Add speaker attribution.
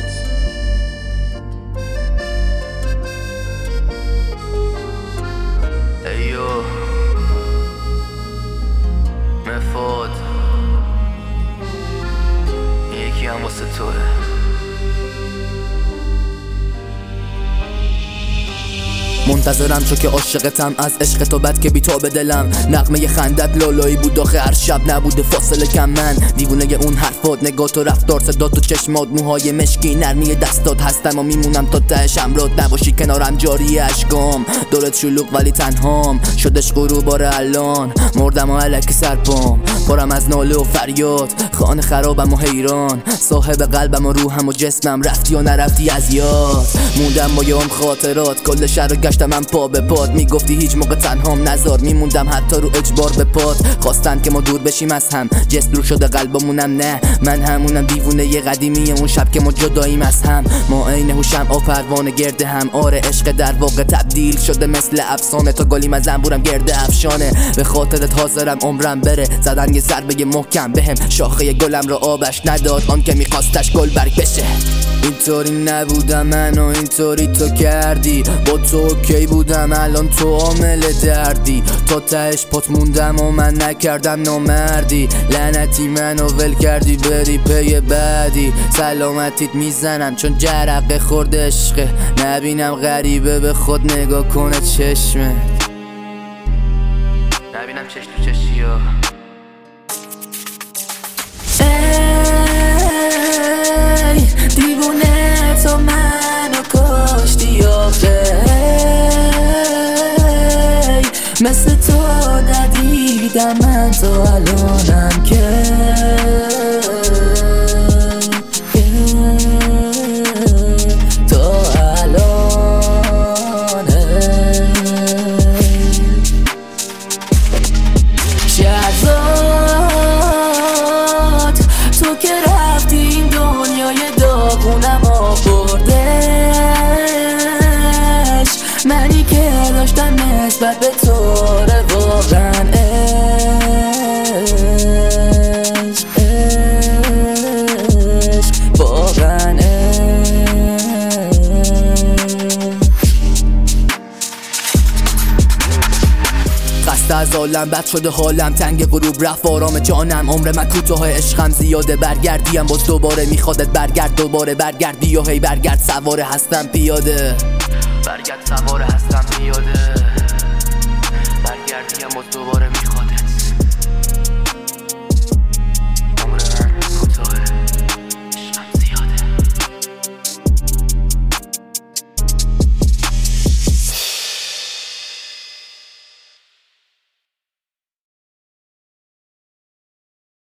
Speaker 1: ایو مفاد یکی هم واسه توه.
Speaker 2: منتظرم چو که عاشقتم از عشق تو بد که بی تو به دلم. نغمه خندت لالایی بود آخه هر شب نبوده فاصله کم. من دیوونه اون حرفات، نگاه تو، رفتار، صدات و چشمات، موهای مشکی، نرمی دستات. هستم و میمونم تا تهش، امرات نباشی کنارم جاری اشکام. دورت شلوغ ولی تنهام، شدش غروب باره الان. مردم و الکی سرپام، پرم از ناله و فریاد. خانه خرابم و حیران، صاحب قلبم و روحم و جسمم. رفتی و نرفتی از یاد، موندم با یام خاطرات. کل شهر گشتم من پا به پات، میگفتی هیچ موقع تنهام نذار. میموندم حتی رو اجبار به پات. خواستن که ما دور بشیم از هم، جست دور شده قلبمونم. نه من همونم دیوونه ی قدیمی اون شب که ما جداییم از هم. ما عین هوشم آ پروانه گرده هم. آره عشق در واقع تبدیل شده مثل افسانه. تا گلیم از زنبورم گرده افشانه. به خاطرت حاضرم عمرم بره، زدن یه ضربه محکم بهم. شاخه گلم رو آبش نداد آن که میخواستش گل برگ بشه. اینطوری نبودم من و اینطوری تو کردی. با تو کی بودم الان تو عامل دردی. تا تهش پات موندم و من نکردم نامردی. لعنتی منو ول کردی بری پی بعدی. سلامتیت میزنم چون جرقه خورده عشقه. نبینم غریبه به خود نگاه کنه چشمه.
Speaker 1: نبینم چش تو چشی ها.
Speaker 2: ای دیوونه تو منو کاشتی آخه. مثل تو ندیدم من تو الانم که. تو الانه شهرزاد، تو که رفتی این دنیای داغونم آوردش. منی که داشتم نسبت به تو واقعا عشق واقعا خسته از عالم بد شده حالم. تنگ غروب رفت آرام جانم. عمر من کوتاه عشقم زیاده. برگردیم باز دوباره میخوادت برگرد. دوباره برگردی و هی برگرد. سواره هستم پیاده،
Speaker 1: برگرد سواره هستم پیاده.